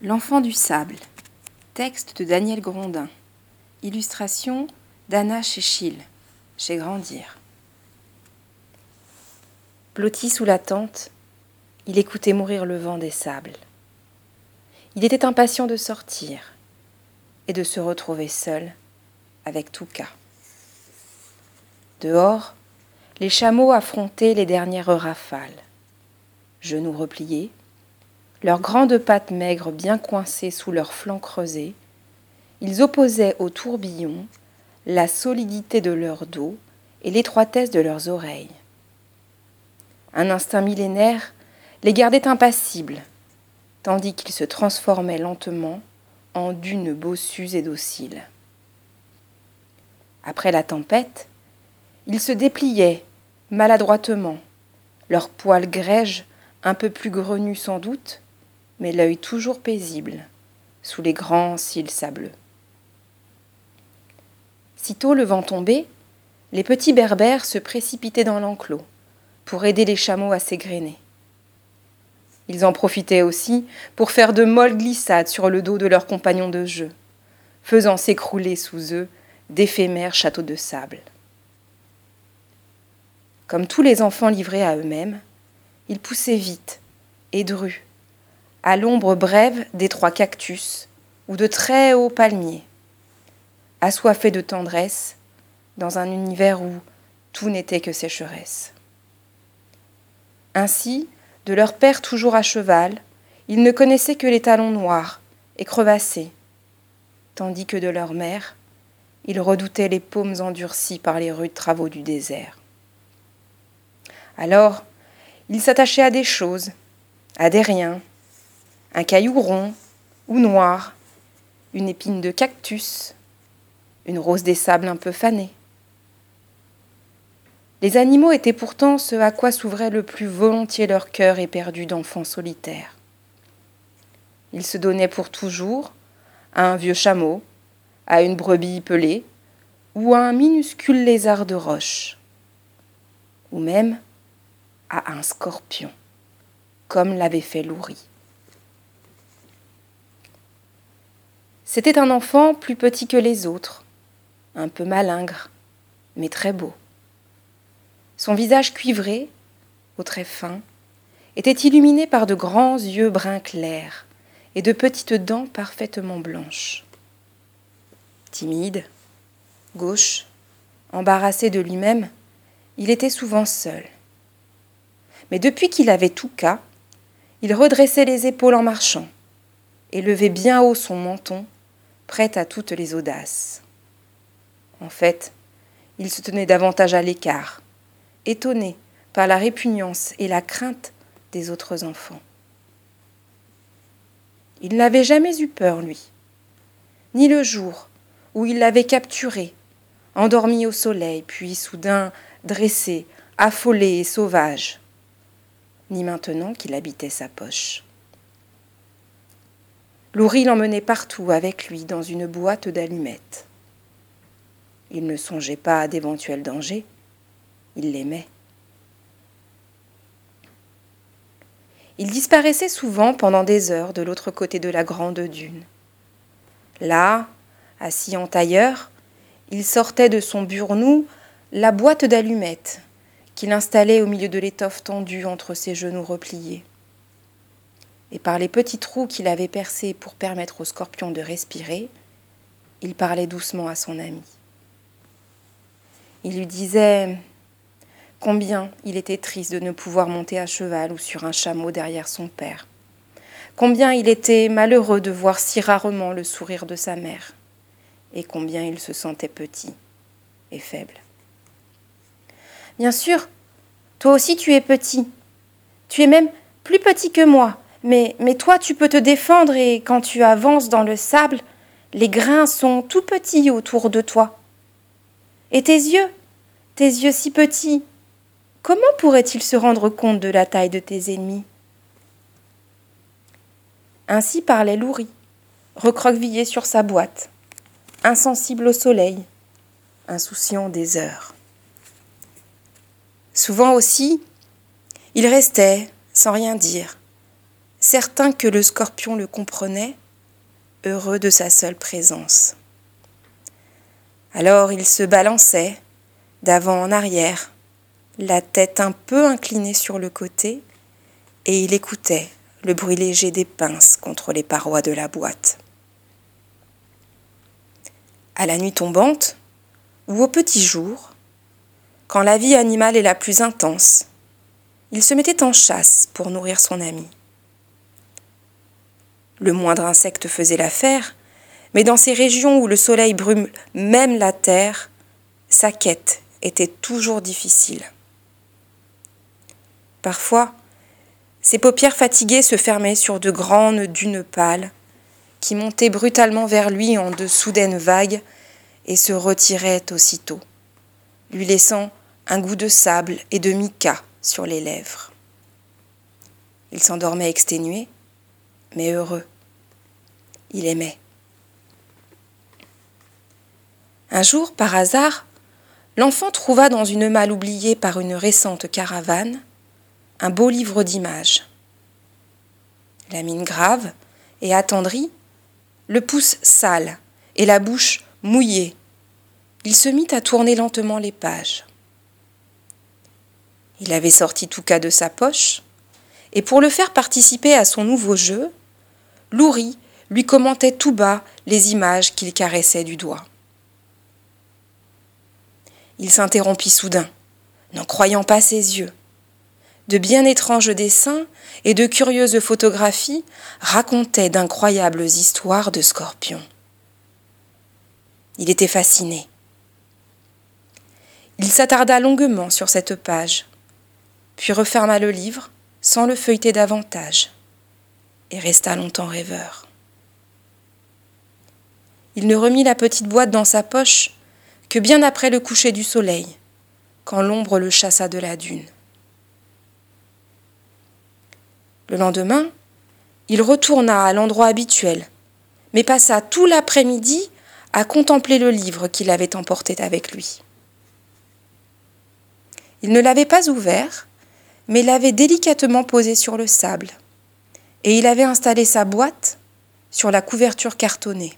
L'enfant du sable. Texte de Daniel Grondin. Illustration d'Anna Chéchil, chez Grandir. Blotti sous la tente, il écoutait mourir le vent des sables. Il était impatient de sortir et de se retrouver seul avec Touka. Dehors, les chameaux affrontaient les dernières rafales. Genoux repliés, leurs grandes pattes maigres bien coincées sous leurs flancs creusés, ils opposaient au tourbillon la solidité de leur dos et l'étroitesse de leurs oreilles. Un instinct millénaire les gardait impassibles, tandis qu'ils se transformaient lentement en dunes bossues et dociles. Après la tempête, ils se dépliaient maladroitement, leurs poils grèges un peu plus grenus sans doute, mais l'œil toujours paisible, sous les grands cils sableux. Sitôt le vent tombé, les petits berbères se précipitaient dans l'enclos pour aider les chameaux à s'égrener. Ils en profitaient aussi pour faire de molles glissades sur le dos de leurs compagnons de jeu, faisant s'écrouler sous eux d'éphémères châteaux de sable. Comme tous les enfants livrés à eux-mêmes, ils poussaient vite et drus, à l'ombre brève d'étroits cactus ou de très hauts palmiers, assoiffés de tendresse dans un univers où tout n'était que sécheresse. Ainsi, de leur père toujours à cheval, ils ne connaissaient que les talons noirs et crevassés, tandis que de leur mère, ils redoutaient les paumes endurcies par les rudes travaux du désert. Alors, ils s'attachaient à des choses, à des riens, un caillou rond ou noir, une épine de cactus, une rose des sables un peu fanée. Les animaux étaient pourtant ce à quoi s'ouvrait le plus volontiers leur cœur éperdu d'enfants solitaires. Ils se donnaient pour toujours à un vieux chameau, à une brebis pelée, ou à un minuscule lézard de roche, ou même à un scorpion, comme l'avait fait Loury. C'était un enfant plus petit que les autres, un peu malingre, mais très beau. Son visage cuivré, aux traits fins, était illuminé par de grands yeux brun clair et de petites dents parfaitement blanches. Timide, gauche, embarrassé de lui-même, il était souvent seul. Mais depuis qu'il avait Touka, il redressait les épaules en marchant et levait bien haut son menton, prêt à toutes les audaces. En fait, il se tenait davantage à l'écart, étonné par la répugnance et la crainte des autres enfants. Il n'avait jamais eu peur, lui, ni le jour où il l'avait capturé, endormi au soleil, puis soudain dressé, affolé et sauvage, ni maintenant qu'il habitait sa poche. Loury l'emmenait partout avec lui dans une boîte d'allumettes. Il ne songeait pas à d'éventuels dangers, il l'aimait. Il disparaissait souvent pendant des heures de l'autre côté de la grande dune. Là, assis en tailleur, il sortait de son burnous la boîte d'allumettes qu'il installait au milieu de l'étoffe tendue entre ses genoux repliés. Et par les petits trous qu'il avait percés pour permettre au scorpion de respirer, il parlait doucement à son ami. Il lui disait combien il était triste de ne pouvoir monter à cheval ou sur un chameau derrière son père, combien il était malheureux de voir si rarement le sourire de sa mère, et combien il se sentait petit et faible. Bien sûr, toi aussi tu es petit, tu es même plus petit que moi, mais toi tu peux te défendre et quand tu avances dans le sable, les grains sont tout petits autour de toi. Et tes yeux si petits, comment pourraient-ils se rendre compte de la taille de tes ennemis ? Ainsi parlait Loury, recroquevillé sur sa boîte, insensible au soleil, insouciant des heures. Souvent aussi, il restait, sans rien dire, certain que le scorpion le comprenait, heureux de sa seule présence. Alors il se balançait, d'avant en arrière, la tête un peu inclinée sur le côté, et il écoutait le bruit léger des pinces contre les parois de la boîte. À la nuit tombante, ou au petit jour, quand la vie animale est la plus intense, il se mettait en chasse pour nourrir son ami. Le moindre insecte faisait l'affaire, mais dans ces régions où le soleil brume même la terre, sa quête était toujours difficile. Parfois, ses paupières fatiguées se fermaient sur de grandes dunes pâles qui montaient brutalement vers lui en de soudaines vagues et se retiraient aussitôt, lui laissant un goût de sable et de mica sur les lèvres. Il s'endormait exténué, mais heureux. Il aimait. Un jour, par hasard, l'enfant trouva dans une malle oubliée par une récente caravane un beau livre d'images. La mine grave et attendrie, le pouce sale et la bouche mouillée, il se mit à tourner lentement les pages. Il avait sorti Touka de sa poche, et pour le faire participer à son nouveau jeu, Louri lui commentait tout bas les images qu'il caressait du doigt. Il s'interrompit soudain, n'en croyant pas ses yeux. De bien étranges dessins et de curieuses photographies racontaient d'incroyables histoires de scorpions. Il était fasciné. Il s'attarda longuement sur cette page, puis referma le livre sans le feuilleter davantage, et resta longtemps rêveur. Il ne remit la petite boîte dans sa poche que bien après le coucher du soleil, quand l'ombre le chassa de la dune. Le lendemain, il retourna à l'endroit habituel, mais passa tout l'après-midi à contempler le livre qu'il avait emporté avec lui. Il ne l'avait pas ouvert, mais l'avait délicatement posé sur le sable, et il avait installé sa boîte sur la couverture cartonnée.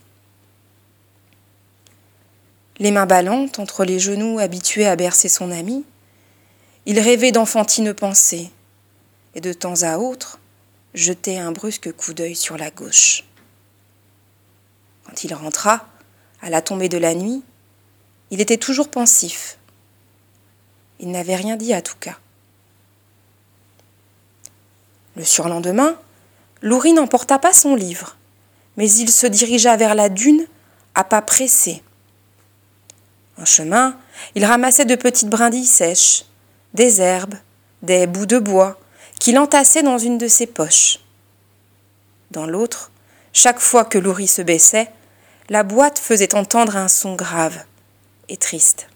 Les mains ballantes entre les genoux habitués à bercer son ami, il rêvait d'enfantines pensées, et de temps à autre, jetait un brusque coup d'œil sur la gauche. Quand il rentra, à la tombée de la nuit, il était toujours pensif. Il n'avait rien dit à Touka. Le surlendemain, Louri n'emporta pas son livre, mais il se dirigea vers la dune à pas pressés. En chemin, il ramassait de petites brindilles sèches, des herbes, des bouts de bois, qu'il entassait dans une de ses poches. Dans l'autre, chaque fois que Louri se baissait, la boîte faisait entendre un son grave et triste.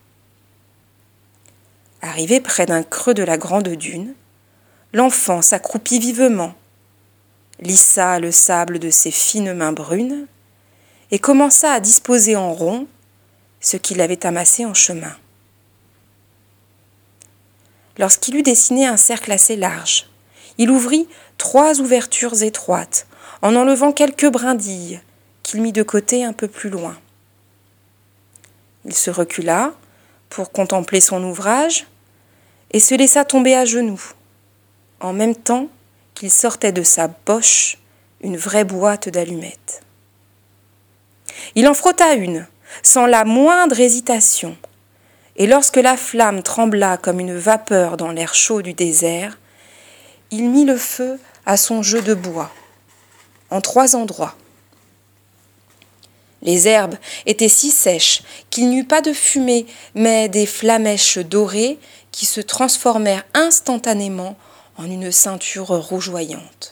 Arrivé près d'un creux de la grande dune, l'enfant s'accroupit vivement, lissa le sable de ses fines mains brunes et commença à disposer en rond ce qu'il avait amassé en chemin. Lorsqu'il eut dessiné un cercle assez large, il ouvrit 3 ouvertures étroites, en enlevant quelques brindilles qu'il mit de côté un peu plus loin. Il se recula pour contempler son ouvrage et se laissa tomber à genoux, en même temps qu'il sortait de sa poche une vraie boîte d'allumettes. Il en frotta une, sans la moindre hésitation, et lorsque la flamme trembla comme une vapeur dans l'air chaud du désert, il mit le feu à son jeu de bois, en 3 endroits. Les herbes étaient si sèches qu'il n'y eut pas de fumée, mais des flamèches dorées qui se transformèrent instantanément en une ceinture rougeoyante.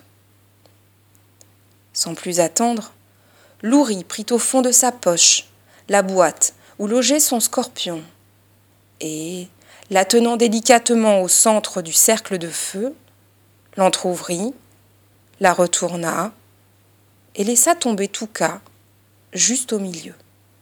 Sans plus attendre, Louri prit au fond de sa poche la boîte où logeait son scorpion, et, la tenant délicatement au centre du cercle de feu, l'entr'ouvrit, la retourna et laissa tomber Touka juste au milieu.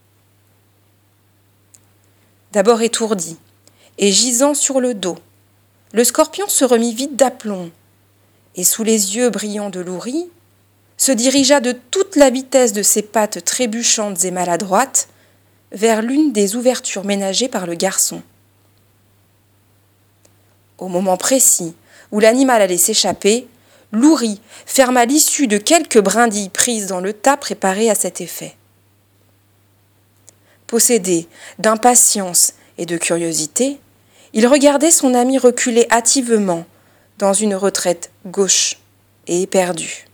D'abord étourdi et gisant sur le dos, le scorpion se remit vite d'aplomb et sous les yeux brillants de Louris, se dirigea de toute la vitesse de ses pattes trébuchantes et maladroites vers l'une des ouvertures ménagées par le garçon. Au moment précis où l'animal allait s'échapper, Louris ferma l'issue de quelques brindilles prises dans le tas préparé à cet effet. Possédé d'impatience et de curiosité, il regardait son ami reculer hâtivement dans une retraite gauche et éperdue.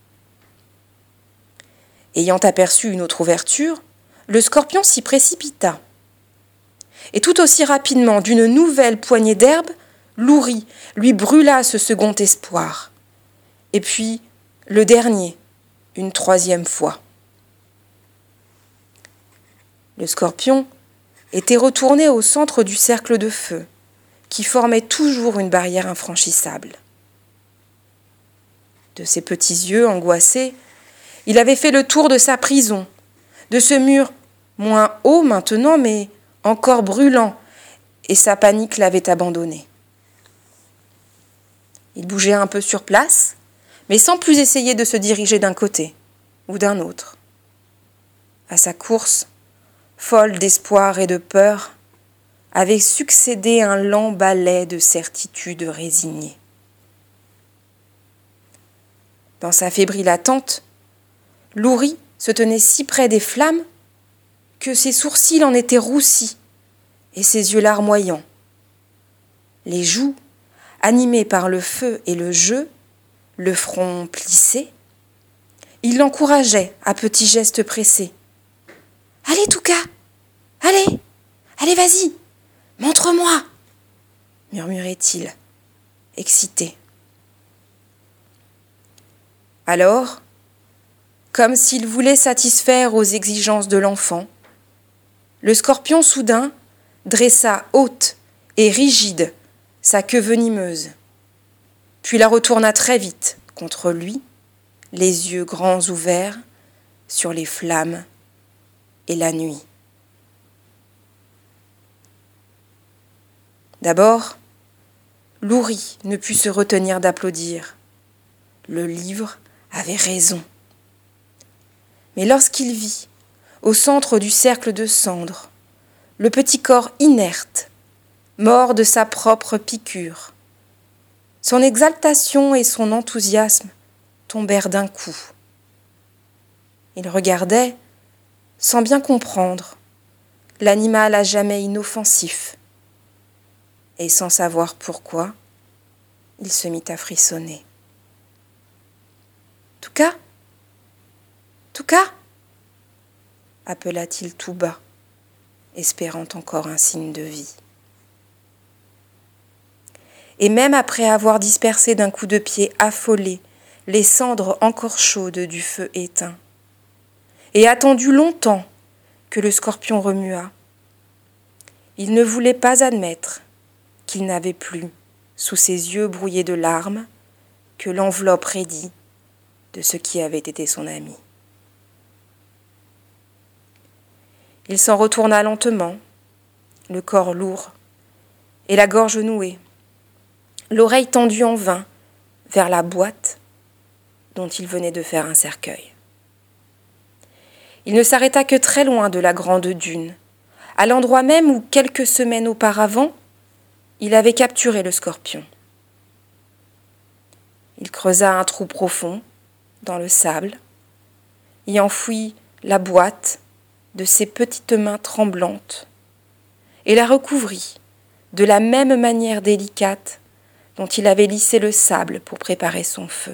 Ayant aperçu une autre ouverture, le scorpion s'y précipita. Et tout aussi rapidement, d'une nouvelle poignée d'herbe, Louris lui brûla ce second espoir. Et puis, le dernier, une troisième fois. Le scorpion était retourné au centre du cercle de feu, qui formait toujours une barrière infranchissable. De ses petits yeux angoissés, il avait fait le tour de sa prison, de ce mur moins haut maintenant, mais encore brûlant, et sa panique l'avait abandonné. Il bougeait un peu sur place, mais sans plus essayer de se diriger d'un côté ou d'un autre. À sa course, folle d'espoir et de peur, avait succédé un lent balai de certitude résignée. Dans sa fébrile attente, Louris se tenait si près des flammes que ses sourcils en étaient roussis et ses yeux larmoyants. Les joues, animées par le feu et le jeu, le front plissé, il l'encourageait à petits gestes pressés. « Allez, Touka, allez, vas-y, montre-moi » murmurait-il, excité. Alors, comme s'il voulait satisfaire aux exigences de l'enfant, le scorpion soudain dressa haute et rigide sa queue venimeuse, puis la retourna très vite contre lui, les yeux grands ouverts sur les flammes et la nuit. D'abord, Louris ne put se retenir d'applaudir. Le livre avait raison. Mais lorsqu'il vit, au centre du cercle de cendres, le petit corps inerte, mort de sa propre piqûre, son exaltation et son enthousiasme tombèrent d'un coup. Il regardait, sans bien comprendre, l'animal à jamais inoffensif, et sans savoir pourquoi, il se mit à frissonner. « Touka ? Touka » appela-t-il tout bas, espérant encore un signe de vie. Et même après avoir dispersé d'un coup de pied affolé les cendres encore chaudes du feu éteint, et attendu longtemps que le scorpion remua, il ne voulait pas admettre qu'il n'avait plus, sous ses yeux brouillés de larmes, que l'enveloppe raidie de ce qui avait été son ami. Il s'en retourna lentement, le corps lourd et la gorge nouée, l'oreille tendue en vain vers la boîte dont il venait de faire un cercueil. Il ne s'arrêta que très loin de la grande dune, à l'endroit même où, quelques semaines auparavant, il avait capturé le scorpion. Il creusa un trou profond dans le sable, y enfouit la boîte de ses petites mains tremblantes et la recouvrit de la même manière délicate dont il avait lissé le sable pour préparer son feu.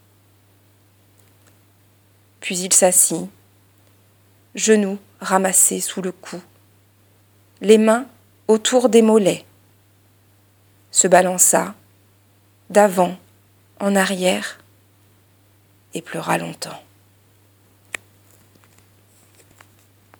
Puis il s'assit, genoux ramassés sous le cou, les mains autour des mollets, se balança d'avant en arrière et pleura longtemps.